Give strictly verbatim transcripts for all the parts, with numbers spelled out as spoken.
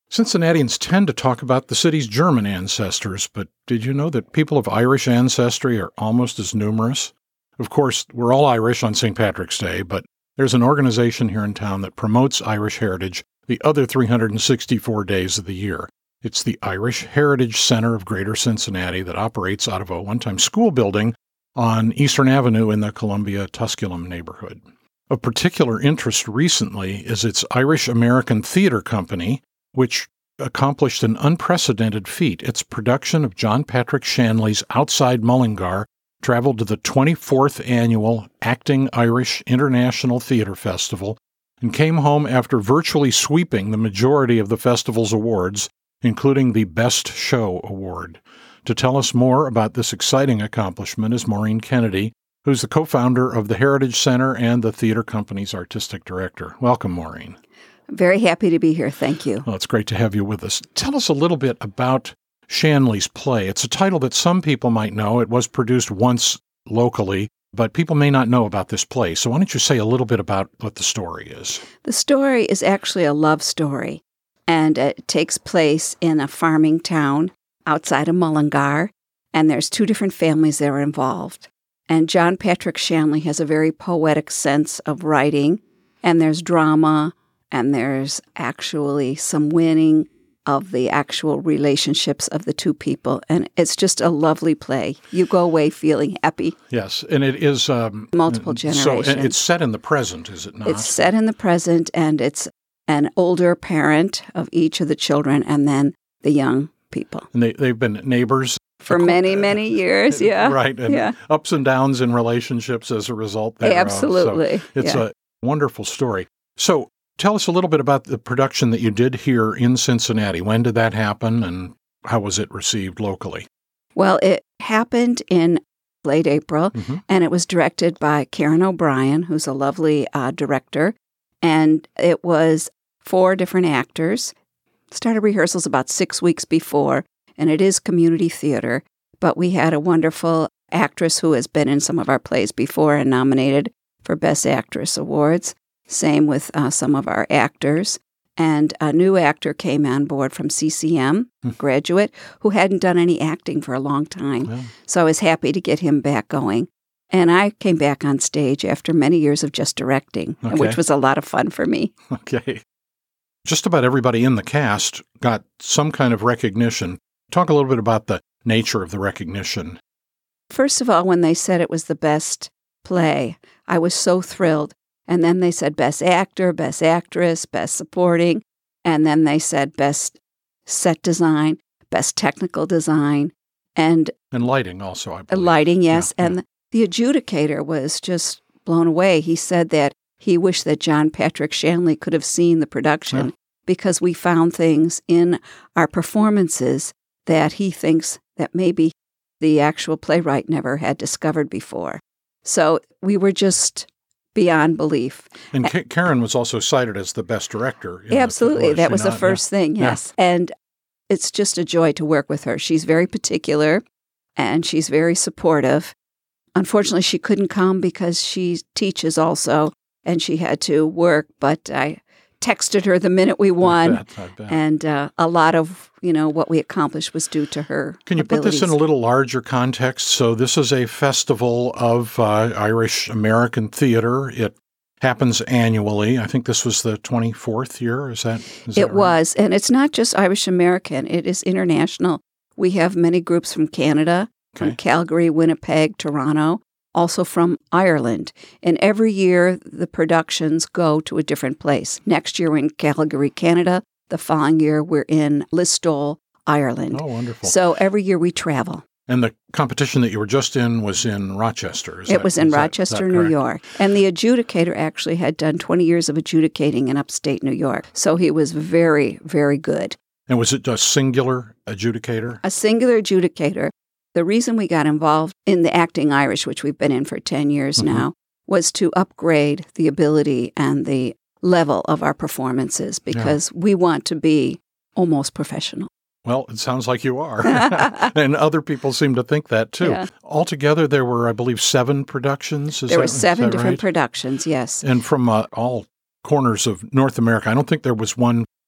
Cincinnatians tend to talk about the city's German ancestors, but did you know that people of Irish ancestry are almost as numerous? Of course, we're all Irish on Saint Patrick's Day, but there's an organization here in town that promotes Irish heritage the other three hundred sixty-four days of the year. It's the Irish Heritage Center of Greater Cincinnati that operates out of a one-time school building on Eastern Avenue in the Columbia-Tusculum neighborhood. Of particular interest recently is its Irish American Theater Company, which accomplished an unprecedented feat. Its production of John Patrick Shanley's Outside Mullingar traveled to the twenty-fourth annual Acting Irish International Theater Festival and came home after virtually sweeping the majority of the festival's awards, including the Best Show Award. To tell us more about this exciting accomplishment is Maureen Kennedy, who's the co-founder of the Heritage Center and the theater company's artistic director. Welcome, Maureen. Very happy to be here. Thank you. Well, it's great to have you with us. Tell us a little bit about Shanley's play. It's a title that some people might know. It was produced once locally, but people may not know about this play. So why don't you say a little bit about what the story is? The story is actually a love story, and it takes place in a farming town outside of Mullingar, and there's two different families that are involved. And John Patrick Shanley has a very poetic sense of writing, and there's drama, and there's actually some winning of the actual relationships of the two people. And it's just a lovely play. You go away feeling happy. Yes, and it is... Um, Multiple generations. So it's set in the present, is it not? It's set in the present, and it's an older parent of each of the children, and then the young people. And they, they've been neighbors? For many, many years, yeah. Right, and yeah. ups and downs in relationships as a result thereof. Absolutely. So it's yeah. a wonderful story. So tell us a little bit about the production that you did here in Cincinnati. When did that happen, and how was it received locally? Well, it happened in late April, mm-hmm. and it was directed by Karen O'Brien, who's a lovely uh, director, and it was four different actors. Started rehearsals about six weeks before, and it is community theater, but we had a wonderful actress who has been in some of our plays before and nominated for Best Actress awards. Same with uh, some of our actors. And a new actor came on board from C C M, graduate, who hadn't done any acting for a long time. Yeah. So I was happy to get him back going. And I came back on stage after many years of just directing, Okay. which was a lot of fun for me. Okay. Just about everybody in the cast got some kind of recognition. Talk a little bit about the nature of the recognition. First of all, when they said it was the best play, I was so thrilled. And then they said Best Actor, Best Actress, Best Supporting, and then they said Best Set Design, Best Technical Design, and... And lighting also, I believe. Lighting, yes. Yeah, and yeah. the adjudicator was just blown away. He said that he wished that John Patrick Shanley could have seen the production Yeah. because we found things in our performances that he thinks that maybe the actual playwright never had discovered before. So we were just beyond belief. And K- Karen was also cited as the best director. in Absolutely. The, that was the not? first Yeah. thing, yes. Yeah. And it's just a joy to work with her. She's very particular, and she's very supportive. Unfortunately, she couldn't come because she teaches also, and she had to work, but I texted her the minute we won, I bet, I bet. and uh, a lot of, you know, what we accomplished was due to her Can you abilities. put this in a little larger context? So this is a festival of uh, Irish American theater. It happens annually. I think this was the twenty-fourth year. Is that is that It right? was, and it's not just Irish American. It is international. We have many groups from Canada, from Okay. Calgary, Winnipeg, Toronto, also from Ireland. And every year, the productions go to a different place. Next year, we're in Calgary, Canada. The following year, we're in Listowel, Ireland. Oh, wonderful. So every year we travel. And the competition that you were just in was in Rochester. Is It that- was in is that- is Rochester, that New correct? York. And the adjudicator actually had done twenty years of adjudicating in upstate New York. So he was very, very good. And was it a singular adjudicator? A singular adjudicator. The reason we got involved in the Acting Irish, which we've been in for ten years Mm-hmm. now, was to upgrade the ability and the level of our performances because we want to be almost professional. Well, it sounds like you are. And other people seem to think that, too. Yeah. Altogether, there were, I believe, seven productions. Is There that, were seven is that different right? productions, yes. And from uh, all corners of North America. I don't think there was one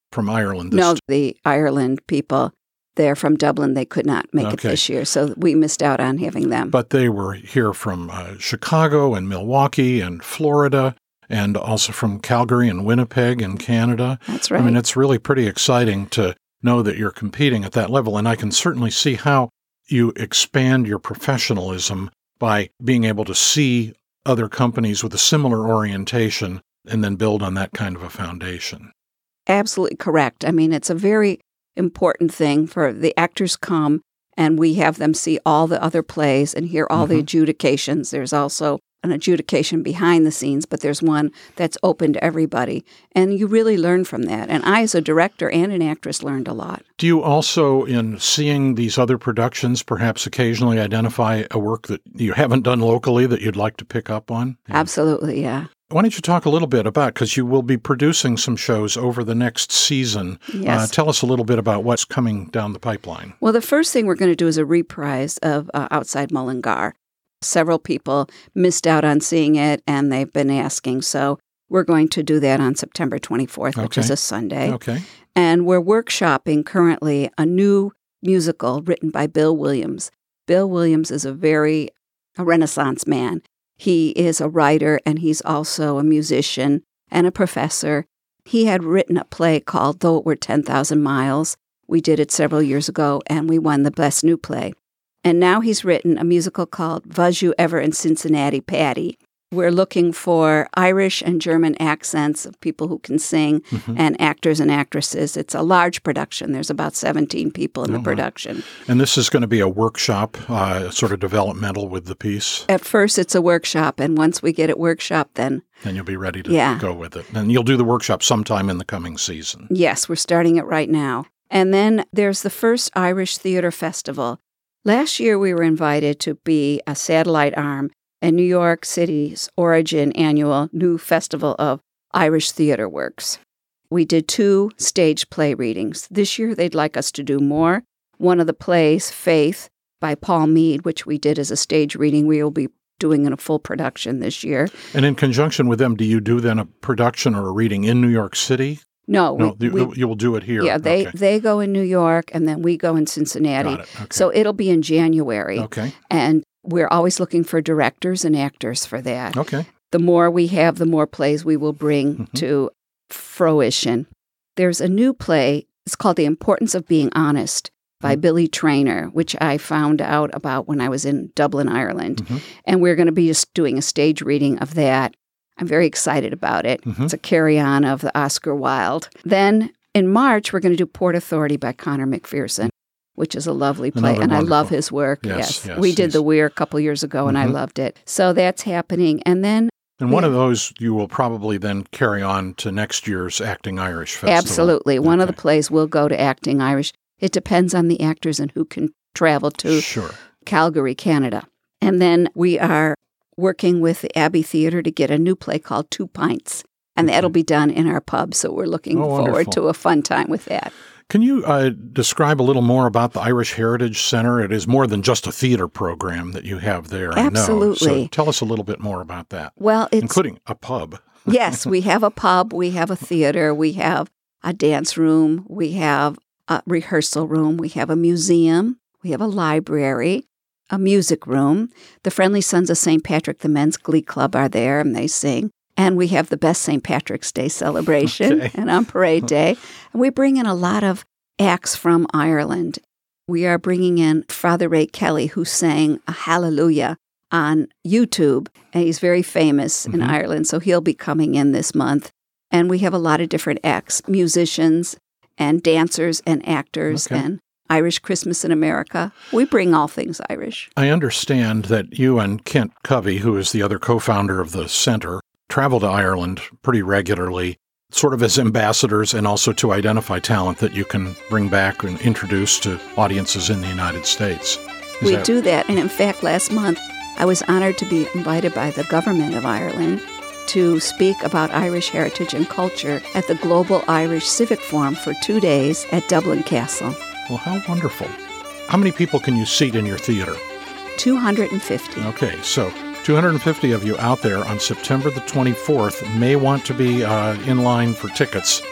from Ireland? This No, the Ireland people, they're from Dublin. They could not make okay. it this year, so we missed out on having them. But they were here from uh, Chicago and Milwaukee and Florida, and also from Calgary and Winnipeg in Canada. That's right. I mean, it's really pretty exciting to know that you're competing at that level, and I can certainly see how you expand your professionalism by being able to see other companies with a similar orientation and then build on that kind of a foundation. Absolutely correct. I mean, it's a very important thing for the actors come, and we have them see all the other plays and hear all mm-hmm. the adjudications. There's also an adjudication behind the scenes, but there's one that's open to everybody. And you really learn from that. And I, as a director and an actress, learned a lot. Do you also, in seeing these other productions, perhaps occasionally identify a work that you haven't done locally that you'd like to pick up on? Yeah. Absolutely, yeah. Why don't you talk a little bit about, because you will be producing some shows over the next season. Yes. Uh, tell us a little bit about what's coming down the pipeline. Well, the first thing we're going to do is a reprise of uh, Outside Mullingar. Several people missed out on seeing it, and they've been asking. So we're going to do that on September twenty-fourth, which okay. is a Sunday. Okay. And we're workshopping currently a new musical written by Bill Williams. Bill Williams is a very a Renaissance man. He is a writer, and he's also a musician and a professor. He had written a play called Though It Were ten thousand Miles. We did it several years ago, and we won the Best New Play. And now he's written a musical called Was You Ever in Cincinnati, Patty? We're looking for Irish and German accents of people who can sing mm-hmm. and actors and actresses. It's a large production. There's about seventeen people in oh, the production. Wow. And this is going to be a workshop, uh, sort of developmental with the piece? At first, it's a workshop. And once we get it workshop, then... Then you'll be ready to yeah. go with it. And you'll do the workshop sometime in the coming season. Yes, we're starting it right now. And then there's the first Irish Theater Festival. Last year, we were invited to be a satellite arm in New York City's Origin annual new festival of Irish theater works. We did two stage play readings. This year, they'd like us to do more. One of the plays, Faith, by Paul Mead, which we did as a stage reading, we will be doing in a full production this year. And in conjunction with them, do you do then a production or a reading in New York City? No, no we, we, we, you will do it here. Yeah, they, okay. they go in New York, and then we go in Cincinnati. Got it. Okay. So it'll be in January. Okay. And we're always looking for directors and actors for that. Okay. The more we have, the more plays we will bring mm-hmm. to fruition. There's a new play. It's called The Importance of Being Honest by mm-hmm. Billy Traynor, which I found out about when I was in Dublin, Ireland. Mm-hmm. And we're going to be just doing a stage reading of that. I'm very excited about it. Mm-hmm. It's a carry-on of the Oscar Wilde. Then in March, we're going to do Port Authority by Conor McPherson, which is a lovely play. Another and wonderful. I love his work. Yes, yes. yes we did yes. The Weir a couple years ago, and mm-hmm. I loved it. So that's happening. And then... And one yeah. of those you will probably then carry on to next year's Acting Irish Festival. Absolutely. Okay. One of the plays will go to Acting Irish. It depends on the actors and who can travel to sure. Calgary, Canada. And then we are working with the Abbey Theatre to get a new play called Two Pints. And okay. that'll be done in our pub, so we're looking oh, forward wonderful. to a fun time with that. Can you uh, describe a little more about the Irish Heritage Center? It is more than just a theater program that you have there, Absolutely. I know. So tell us a little bit more about that. Well, it's... Including a pub. Yes, we have a pub, we have a theater, we have a dance room, we have a rehearsal room, we have a museum, we have a library, a music room. The Friendly Sons of Saint Patrick, the Men's Glee Club, are there, and they sing. And we have the best Saint Patrick's Day celebration okay. and on Parade Day. And we bring in a lot of acts from Ireland. We are bringing in Father Ray Kelly, who sang a Hallelujah on YouTube, and he's very famous mm-hmm. in Ireland, so he'll be coming in this month. And we have a lot of different acts, musicians and dancers and actors okay. and Irish Christmas in America. We bring all things Irish. I understand that you and Kent Covey, who is the other co-founder of the center, travel to Ireland pretty regularly, sort of as ambassadors and also to identify talent that you can bring back and introduce to audiences in the United States. Is we that... do that. And in fact, last month, I was honored to be invited by the government of Ireland to speak about Irish heritage and culture at the Global Irish Civic Forum for two days at Dublin Castle. Well, how wonderful. How many people can you seat in your theater? two hundred fifty. Okay, so two hundred fifty of you out there on September the twenty-fourth may want to be uh, in line for tickets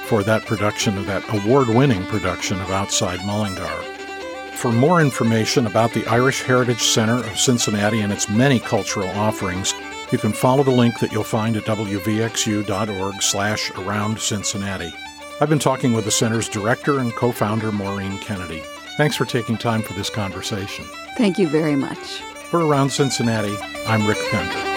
for that production of that award-winning production of Outside Mullingar. For more information about the Irish Heritage Center of Cincinnati and its many cultural offerings, you can follow the link that you'll find at w v x u dot org slash around Cincinnati. I've been talking with the center's director and co-founder, Maureen Kennedy. Thanks for taking time for this conversation. Thank you very much. For Around Cincinnati, I'm Rick Pender.